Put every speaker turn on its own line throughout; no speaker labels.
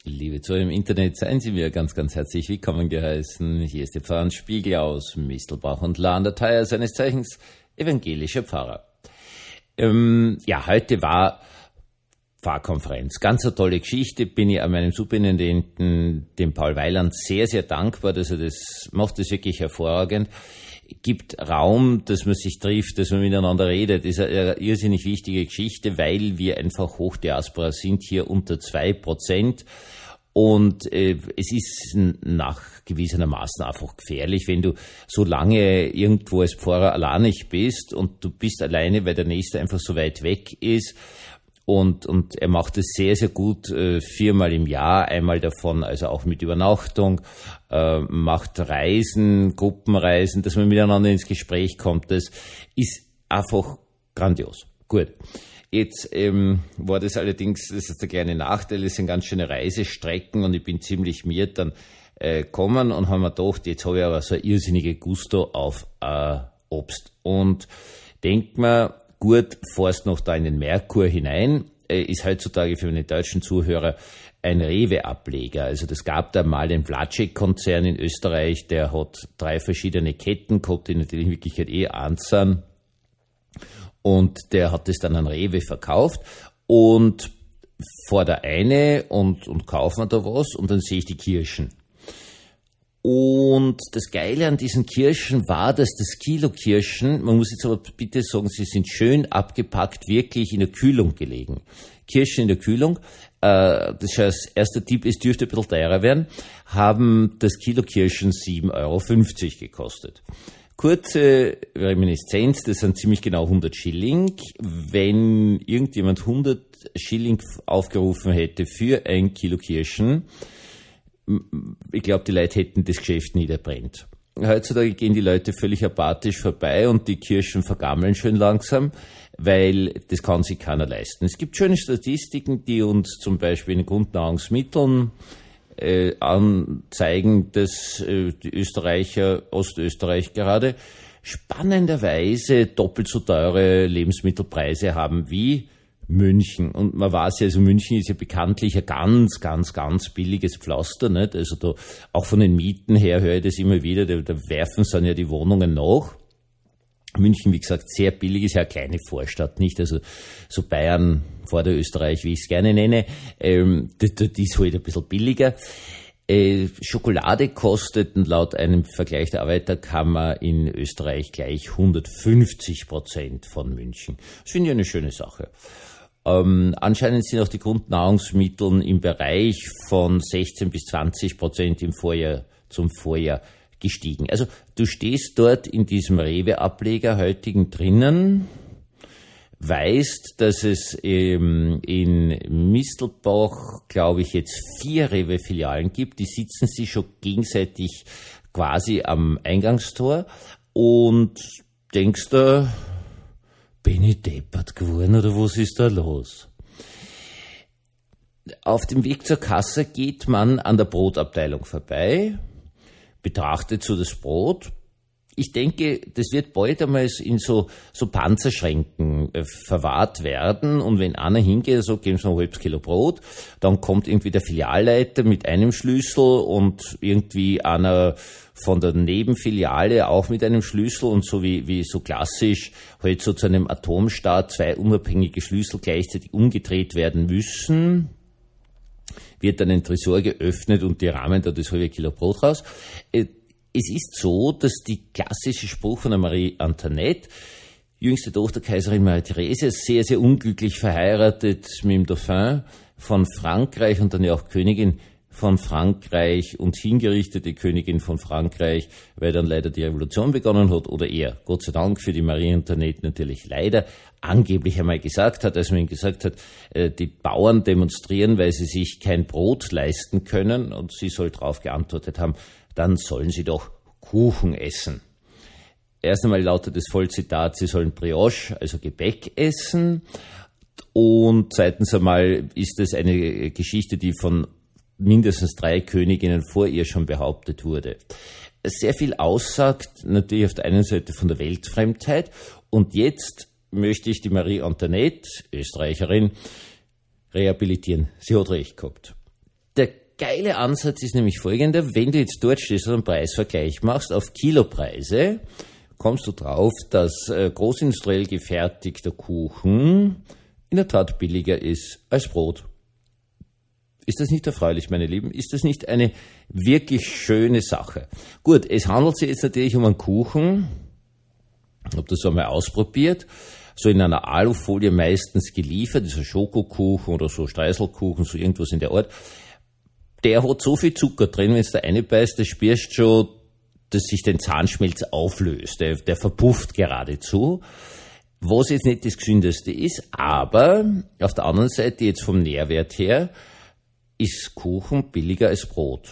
Liebe Zuhörer im Internet, seien Sie mir ganz, ganz herzlich willkommen geheißen. Hier ist der Pfarrer Spiegel aus Mistelbach und Lahnderteier, seines Zeichens evangelischer Pfarrer. Heute war Pfarrkonferenz. Ganz eine tolle Geschichte. Bin ich an meinem Superintendenten, dem Paul Weiland, sehr, sehr dankbar, dass er das macht. Das ist wirklich hervorragend. Gibt Raum, dass man sich trifft, dass man miteinander redet. Das ist eine irrsinnig wichtige Geschichte, weil wir einfach Hochdiaspora sind, hier unter 2%. Und es ist nachgewiesenermaßen einfach gefährlich, wenn du so lange irgendwo als Pfarrer alleinig bist und du bist alleine, weil der Nächste einfach so weit weg ist. Und er macht es sehr, sehr gut, 4-mal im Jahr, einmal davon, also auch mit Übernachtung, macht Reisen, Gruppenreisen, dass man miteinander ins Gespräch kommt. Das ist einfach grandios. Gut. Jetzt war das allerdings, das ist der kleine Nachteil, das sind ganz schöne Reisestrecken und ich bin ziemlich miert dann gekommen und haben mir gedacht, jetzt habe ich aber so ein irrsinnige Gusto auf Obst. Und denk mir, gut, fährst noch da in den Merkur hinein, ist heutzutage für meine deutschen Zuhörer ein Rewe-Ableger. Also das gab da mal den Vlacek-Konzern in Österreich, der hat 3 verschiedene Ketten gehabt, die natürlich in Wirklichkeit eins sind. Und der hat es dann an Rewe verkauft und fahr da eine und kauf mir da was und dann sehe ich die Kirschen. Und das Geile an diesen Kirschen war, dass das Kilo Kirschen, man muss jetzt aber bitte sagen, sie sind schön abgepackt, wirklich in der Kühlung gelegen. Kirschen in der Kühlung, das heißt, erster Tipp, es dürfte ein bisschen teurer werden, haben das Kilo Kirschen 7,50 € gekostet. Kurze Reminiszenz, das sind ziemlich genau 100 Schilling. Wenn irgendjemand 100 Schilling aufgerufen hätte für ein Kilo Kirschen, ich glaube, die Leute hätten das Geschäft niederbrennt. Heutzutage gehen die Leute völlig apathisch vorbei und die Kirschen vergammeln schön langsam, weil das kann sich keiner leisten. Es gibt schöne Statistiken, die uns zum Beispiel in Grundnahrungsmitteln anzeigen, dass die Österreicher, Ostösterreich gerade, spannenderweise doppelt so teure Lebensmittelpreise haben wie München. Und man weiß ja, also München ist ja bekanntlich ein ganz, ganz, ganz billiges Pflaster, nicht? Also da, auch von den Mieten her höre ich das immer wieder, da werfen sie dann ja die Wohnungen nach. München, wie gesagt, sehr billig, ist ja eine kleine Vorstadt, nicht? Also so Bayern, Vorderösterreich, wie ich es gerne nenne, das ist halt ein bisschen billiger. Schokolade kostet laut einem Vergleich der Arbeiterkammer in Österreich gleich 150% von München. Das finde ich eine schöne Sache. Anscheinend sind auch die Grundnahrungsmittel im Bereich von 16-20% im Vorjahr zum Vorjahr gestiegen. Also du stehst dort in diesem Rewe-Ableger heutigen drinnen, weißt, dass es in Mistelbach, glaube ich, jetzt 4 Rewe-Filialen gibt. Die sitzen sich schon gegenseitig quasi am Eingangstor und denkst du, bin ich deppert geworden oder was ist da los? Auf dem Weg zur Kasse geht man an der Brotabteilung vorbei, betrachtet so das Brot. Ich denke, das wird bald einmal in so Panzerschränken verwahrt werden und wenn einer hingeht, so geben Sie noch ein halbes Kilo Brot, dann kommt irgendwie der Filialleiter mit einem Schlüssel und irgendwie einer von der Nebenfiliale auch mit einem Schlüssel und so wie so klassisch halt so zu einem Atomstaat 2 unabhängige Schlüssel gleichzeitig umgedreht werden müssen, wird dann ein Tresor geöffnet und die rahmen da das halbe Kilo Brot raus. Es ist so, dass die klassische Spruch von der Marie Antoinette, jüngste Tochter Kaiserin Marie Therese, sehr, sehr unglücklich verheiratet mit dem Dauphin von Frankreich und dann ja auch Königin von Frankreich und hingerichtete Königin von Frankreich, weil dann leider die Revolution begonnen hat, oder eher, Gott sei Dank für die Marie Antoinette natürlich leider, angeblich einmal gesagt hat, als man ihm gesagt hat, die Bauern demonstrieren, weil sie sich kein Brot leisten können, und sie soll darauf geantwortet haben, dann sollen sie doch Kuchen essen. Erst einmal lautet das Vollzitat, sie sollen Brioche, also Gebäck essen. Und zweitens einmal ist es eine Geschichte, die von mindestens 3 Königinnen vor ihr schon behauptet wurde. Sehr viel aussagt natürlich auf der einen Seite von der Weltfremdheit. Und jetzt möchte ich die Marie Antoinette, Österreicherin, rehabilitieren. Sie hat recht gehabt. Der geile Ansatz ist nämlich folgender: Wenn du jetzt dort stehst und einen Preisvergleich machst auf Kilopreise, kommst du drauf, dass großindustriell gefertigter Kuchen in der Tat billiger ist als Brot. Ist das nicht erfreulich, meine Lieben? Ist das nicht eine wirklich schöne Sache? Gut, es handelt sich jetzt natürlich um einen Kuchen. Ich habe das einmal ausprobiert. So in einer Alufolie meistens geliefert, dieser Schokokuchen oder so Streiselkuchen, so irgendwas in der Art. Der hat so viel Zucker drin, wenn du da reinbeißt, da spürst schon, dass sich den Zahnschmelz auflöst. Der verpufft geradezu. Was jetzt nicht das Gesündeste ist, aber auf der anderen Seite jetzt vom Nährwert her ist Kuchen billiger als Brot.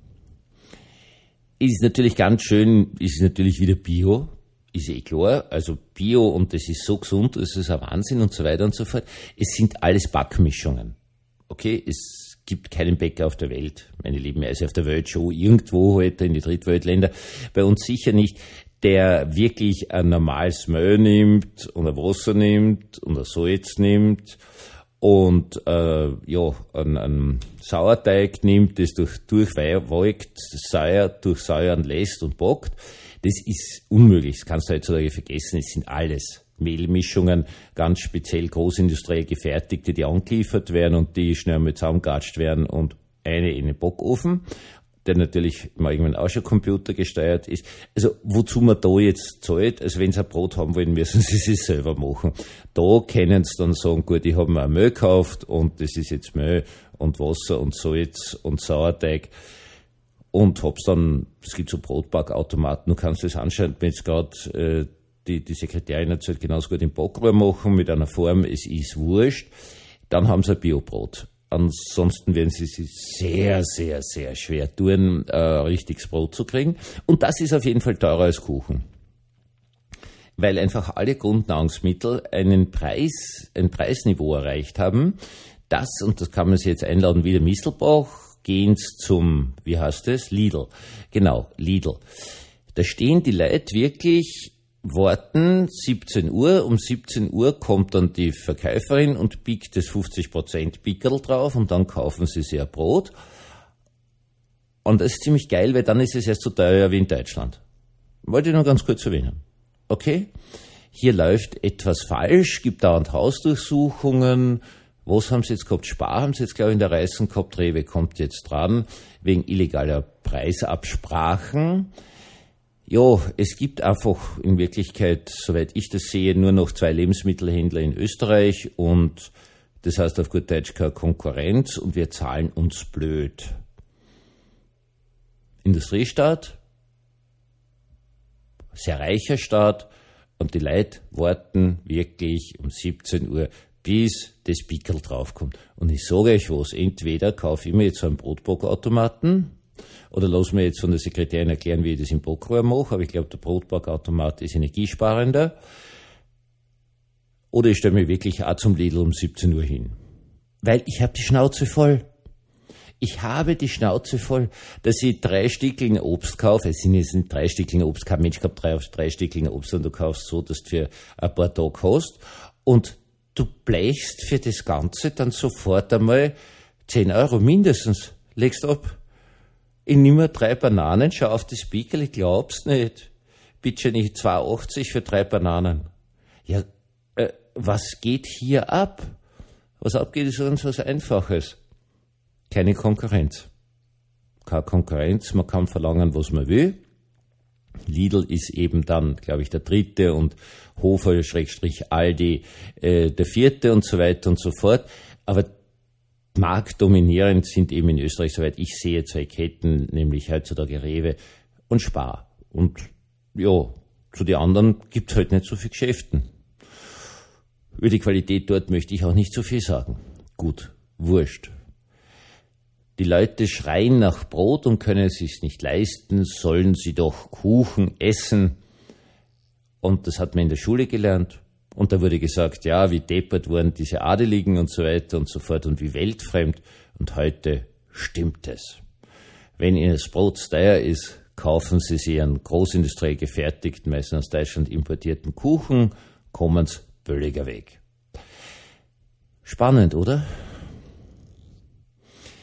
Ist natürlich ganz schön, ist natürlich wieder Bio, ist eh klar. Also Bio und das ist so gesund, das ist ein Wahnsinn und so weiter und so fort. Es sind alles Backmischungen. Okay, es gibt keinen Bäcker auf der Welt, meine Lieben, also auf der Welt schon irgendwo heute in die Drittweltländer, bei uns sicher nicht, der wirklich ein normales Mehl nimmt und ein Wasser nimmt und ein Salz nimmt und einen Sauerteig nimmt, das durchsäuern lässt und backt. Das ist unmöglich, das kannst du heutzutage vergessen, es sind alles Mehlmischungen, ganz speziell großindustriell gefertigte, die angeliefert werden und die schnell mal zusammengegatscht werden und eine in den Backofen, der natürlich mal irgendwann auch schon computergesteuert ist. Also wozu man da jetzt zahlt, also wenn sie ein Brot haben wollen, müssen sie es selber machen. Da können sie dann sagen, gut, ich habe mir ein Mehl gekauft und das ist jetzt Mehl und Wasser und Salz und Sauerteig und hab's dann, es gibt so Brotbackautomaten, du kannst das anschauen, wenn jetzt gerade die Sekretärin hat halt genauso gut im Backrohr machen, mit einer Form, es ist wurscht, dann haben sie ein Biobrot. Ansonsten werden sie sich sehr, sehr, sehr schwer tun, richtiges Brot zu kriegen. Und das ist auf jeden Fall teurer als Kuchen. Weil einfach alle Grundnahrungsmittel ein Preisniveau erreicht haben. Und das kann man sich jetzt einladen, wie der Mistelbach, gehen's zum, wie heißt es? Lidl. Genau, Lidl. Da stehen die Leute wirklich, warten 17 Uhr, um 17 Uhr kommt dann die Verkäuferin und biegt das 50% Pickerl drauf und dann kaufen sie sich ein Brot. Und das ist ziemlich geil, weil dann ist es erst so teuer wie in Deutschland. Wollte ich noch ganz kurz erwähnen. Okay? Hier läuft etwas falsch, gibt dauernd Hausdurchsuchungen. Was haben sie jetzt gehabt? Spar haben sie jetzt, glaube ich, in der Reißen gehabt. Rewe kommt jetzt dran, wegen illegaler Preisabsprachen. Ja, es gibt einfach in Wirklichkeit, soweit ich das sehe, nur noch 2 Lebensmittelhändler in Österreich und das heißt auf gut Deutsch keine Konkurrenz und wir zahlen uns blöd. Industriestaat, sehr reicher Staat und die Leute warten wirklich um 17 Uhr, bis das Pickerl draufkommt. Und ich sage euch was, entweder kaufe ich mir jetzt so einen Brotbackautomaten, oder lass mir jetzt von der Sekretärin erklären, wie ich das im Backrohr mache, aber ich glaube, der Brotbackautomat ist energiesparender. Oder ich stelle mich wirklich auch zum Lidl um 17 Uhr hin. Weil ich habe die Schnauze voll. Ich habe die Schnauze voll, dass ich 3 Stückchen Obst kaufe. Es sind jetzt nicht 3 Stückchen Obst, kein Mensch kauft 3 Stückchen Obst, sondern du kaufst so, dass du für ein paar Tage hast. Und du blechst für das Ganze dann sofort einmal 10 Euro mindestens. Legst ab. Ich nehme 3 Bananen, schau auf das Pickerl, ich glaub's nicht. Bitte nicht 2,80 für 3 Bananen. Ja, was geht hier ab? Was abgeht, ist ganz was Einfaches. Keine Konkurrenz. Keine Konkurrenz, man kann verlangen, was man will. Lidl ist eben dann, glaube ich, der 3. und Hofer-Aldi der 4. und so weiter und so fort. Aber marktdominierend sind eben in Österreich, soweit ich sehe, 2 Ketten, nämlich heutzutage Rewe und Spar. Und ja, zu den anderen gibt's halt nicht so viel Geschäften. Über die Qualität dort möchte ich auch nicht so viel sagen. Gut, wurscht. Die Leute schreien nach Brot und können es sich nicht leisten, sollen sie doch Kuchen essen. Und das hat man in der Schule gelernt. Und da wurde gesagt, ja, wie deppert wurden diese Adeligen und so weiter und so fort und wie weltfremd. Und heute stimmt es. Wenn Ihnen das Brot teuer ist, kaufen Sie sich einen großindustriell gefertigten, meistens aus Deutschland importierten Kuchen, kommen Sie billiger weg. Spannend, oder?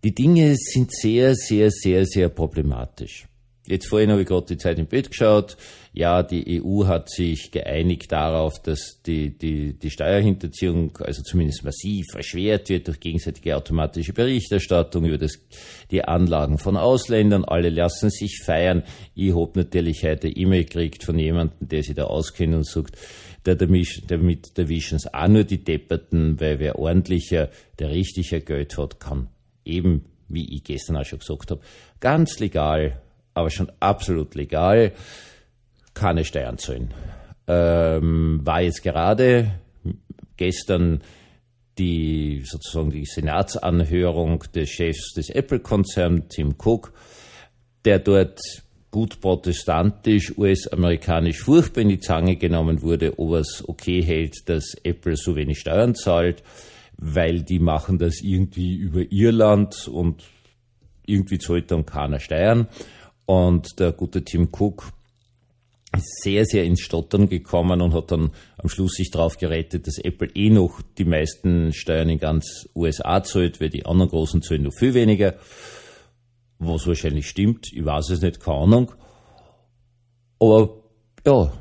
Die Dinge sind sehr, sehr, sehr, sehr problematisch. Jetzt vorhin habe ich gerade die Zeit im Bett geschaut. Ja, die EU hat sich geeinigt darauf, dass die Steuerhinterziehung also zumindest massiv erschwert wird durch gegenseitige automatische Berichterstattung über die Anlagen von Ausländern. Alle lassen sich feiern. Ich habe natürlich heute eine E-Mail gekriegt von jemandem, der sich da auskennt und sagt, damit erwischen es auch nur die Depperten, weil wer ordentlicher, der richtiger Geld hat, kann eben, wie ich gestern auch schon gesagt habe, ganz legal, aber schon absolut legal, keine Steuern zahlen. War jetzt gerade gestern die Senatsanhörung des Chefs des Apple-Konzerns, Tim Cook, der dort gut protestantisch, US-amerikanisch furchtbar in die Zange genommen wurde, ob er es okay hält, dass Apple so wenig Steuern zahlt, weil die machen das irgendwie über Irland und irgendwie zahlt dann keiner Steuern. Und der gute Tim Cook ist sehr, sehr ins Stottern gekommen und hat dann am Schluss sich darauf gerettet, dass Apple noch die meisten Steuern in ganz USA zahlt, weil die anderen großen zahlen noch viel weniger. Was wahrscheinlich stimmt, ich weiß es nicht, keine Ahnung. Aber ja,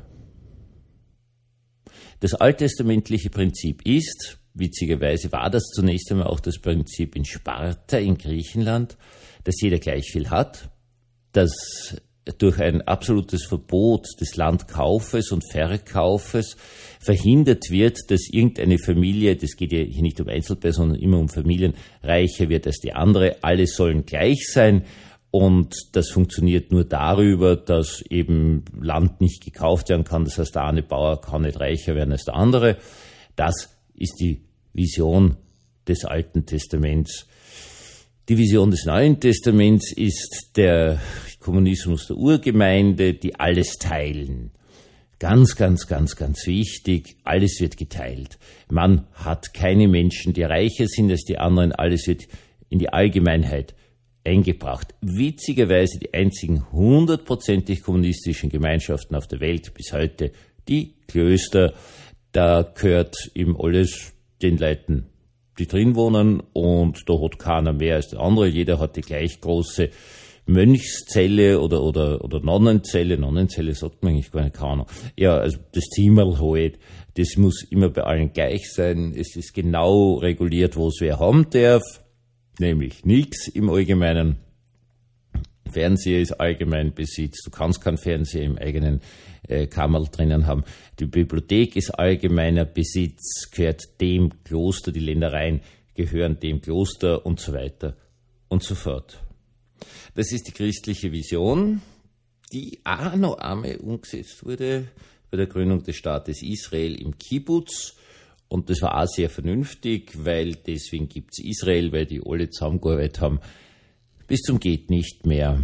das alttestamentliche Prinzip ist, witzigerweise war das zunächst einmal auch das Prinzip in Sparta in Griechenland, dass jeder gleich viel hat, dass durch ein absolutes Verbot des Landkaufes und Verkaufes verhindert wird, dass irgendeine Familie, das geht ja hier nicht um Einzelpersonen, sondern immer um Familien, reicher wird als die andere. Alle sollen gleich sein und das funktioniert nur darüber, dass eben Land nicht gekauft werden kann. Das heißt, der eine Bauer kann nicht reicher werden als der andere. Das ist die Vision des Alten Testaments. Die Vision des Neuen Testaments ist der Kommunismus der Urgemeinde, die alles teilen. Ganz, ganz, ganz, ganz wichtig, alles wird geteilt. Man hat keine Menschen, die reicher sind als die anderen, alles wird in die Allgemeinheit eingebracht. Witzigerweise die einzigen 100% kommunistischen Gemeinschaften auf der Welt bis heute, die Klöster, da gehört eben alles den Leuten, die drin wohnen, und da hat keiner mehr als der andere. Jeder hat die gleich große Mönchszelle oder Nonnenzelle. Nonnenzelle sagt man eigentlich gar nicht, keine Ahnung. Ja, also das Zimmerl halt, das muss immer bei allen gleich sein. Es ist genau reguliert, was wer haben darf, nämlich nichts im Allgemeinen. Fernseher ist Allgemeinbesitz. Du kannst keinen Fernseher im eigenen Kammerl drinnen haben. Die Bibliothek ist allgemeiner Besitz, gehört dem Kloster, die Ländereien gehören dem Kloster und so weiter und so fort. Das ist die christliche Vision, die auch noch einmal umgesetzt wurde bei der Gründung des Staates Israel im Kibbutz. Und das war auch sehr vernünftig, weil deswegen gibt's Israel, weil die alle zusammengearbeitet haben bis zum geht nicht mehr.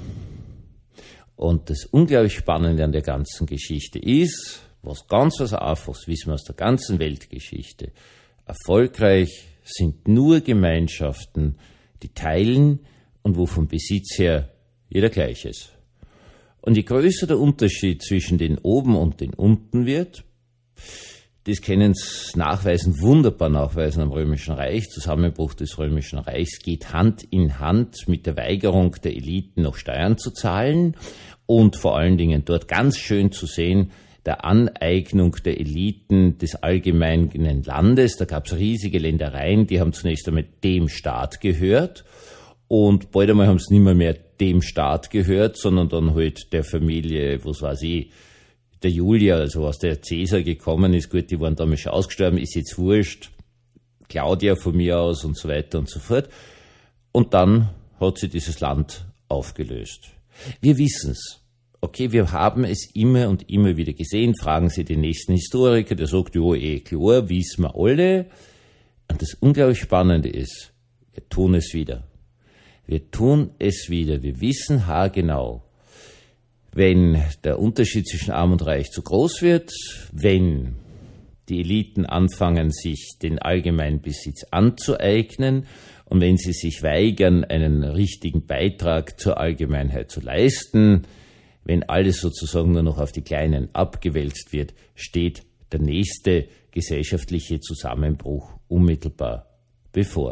Und das unglaublich Spannende an der ganzen Geschichte ist, was Einfaches, wissen wir aus der ganzen Weltgeschichte, erfolgreich sind nur Gemeinschaften, die teilen und wo vom Besitz her jeder gleich ist. Und je größer der Unterschied zwischen den oben und den unten wird, das können Sie wunderbar nachweisen am Römischen Reich. Zusammenbruch des Römischen Reichs geht Hand in Hand mit der Weigerung der Eliten, noch Steuern zu zahlen und vor allen Dingen dort ganz schön zu sehen, der Aneignung der Eliten des allgemeinen Landes. Da gab es riesige Ländereien, die haben zunächst einmal dem Staat gehört und bald einmal haben sie nicht mehr dem Staat gehört, sondern dann halt der Familie, was weiß ich, der Julia, also was der Cäsar gekommen ist, gut, die waren damals schon ausgestorben, ist jetzt wurscht, Claudia von mir aus und so weiter und so fort. Und dann hat sich dieses Land aufgelöst. Wir wissen's. Okay, wir haben es immer und immer wieder gesehen. Fragen Sie den nächsten Historiker, der sagt, ja, klar, wissen wir alle. Und das unglaublich Spannende ist, wir tun es wieder. Wir tun es wieder. Wir wissen haargenau, wenn der Unterschied zwischen Arm und Reich zu groß wird, wenn die Eliten anfangen, sich den Allgemeinbesitz anzueignen und wenn sie sich weigern, einen richtigen Beitrag zur Allgemeinheit zu leisten, wenn alles sozusagen nur noch auf die Kleinen abgewälzt wird, steht der nächste gesellschaftliche Zusammenbruch unmittelbar bevor.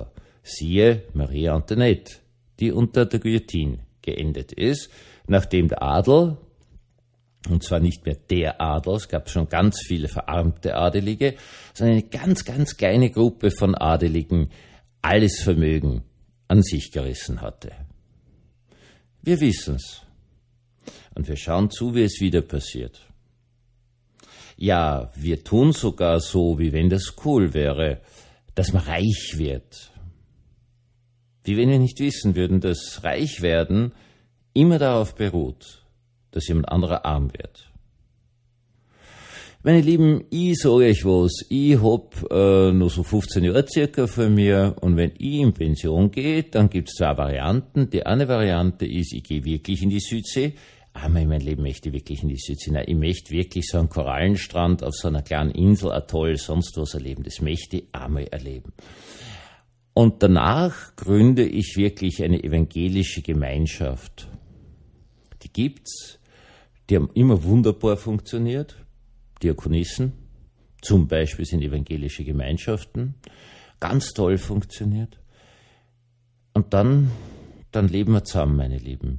Siehe Marie Antoinette, die unter der Guillotine geendet ist, nachdem der Adel, und zwar nicht mehr der Adel, es gab schon ganz viele verarmte Adelige, sondern eine ganz, ganz kleine Gruppe von Adeligen alles Vermögen an sich gerissen hatte. Wir wissen's. Und wir schauen zu, wie es wieder passiert. Ja, wir tun sogar so, wie wenn das cool wäre, dass man reich wird. Wie wenn wir nicht wissen würden, dass Reichwerden immer darauf beruht, dass jemand anderer arm wird. Meine Lieben, ich sage euch was, ich hab noch so 15 Jahre circa vor mir, und wenn ich in Pension gehe, dann gibt's zwei Varianten. Die eine Variante ist, ich gehe wirklich in die Südsee. Einmal in meinem Leben möchte ich wirklich in die Südsee. Nein, ich möchte wirklich so einen Korallenstrand auf so einer kleinen Insel, Atoll, sonst was erleben. Das möchte ich einmal erleben. Und danach gründe ich wirklich eine evangelische Gemeinschaft. Die gibt's. Die haben immer wunderbar funktioniert. Diakonissen, zum Beispiel, sind evangelische Gemeinschaften, ganz toll funktioniert. Und dann leben wir zusammen, meine Lieben.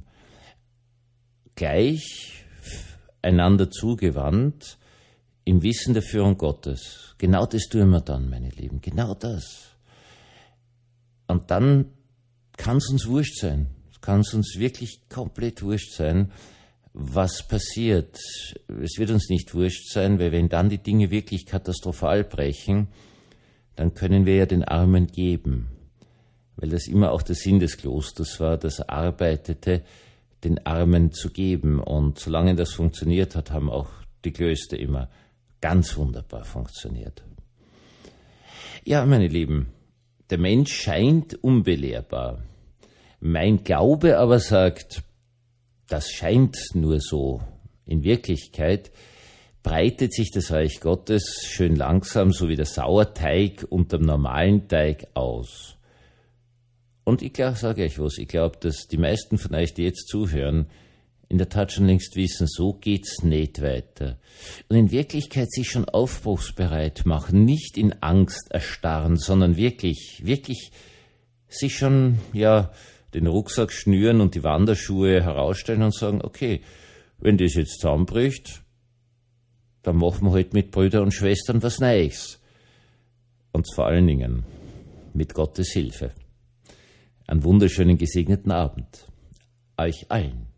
Gleich einander zugewandt, im Wissen der Führung Gottes. Genau das tun wir dann, meine Lieben, genau das. Und dann kann es uns wurscht sein, kann es uns wirklich komplett wurscht sein, was passiert. Es wird uns nicht wurscht sein, weil wenn dann die Dinge wirklich katastrophal brechen, dann können wir ja den Armen geben. Weil das immer auch der Sinn des Klosters war, das arbeitete, den Armen zu geben. Und solange das funktioniert hat, haben auch die Klöster immer ganz wunderbar funktioniert. Ja, meine Lieben, der Mensch scheint unbelehrbar. Mein Glaube aber sagt, das scheint nur so. In Wirklichkeit breitet sich das Reich Gottes schön langsam, so wie der Sauerteig unterm normalen Teig aus. Und ich sage euch was, ich glaube, dass die meisten von euch, die jetzt zuhören, in der Tat schon längst wissen, so geht's nicht weiter. Und in Wirklichkeit sich schon aufbruchsbereit machen, nicht in Angst erstarren, sondern wirklich sich schon, den Rucksack schnüren und die Wanderschuhe herausstellen und sagen, okay, wenn das jetzt zusammenbricht, dann machen wir halt mit Brüdern und Schwestern was Neues. Und vor allen Dingen mit Gottes Hilfe. Einen wunderschönen gesegneten Abend. Euch allen.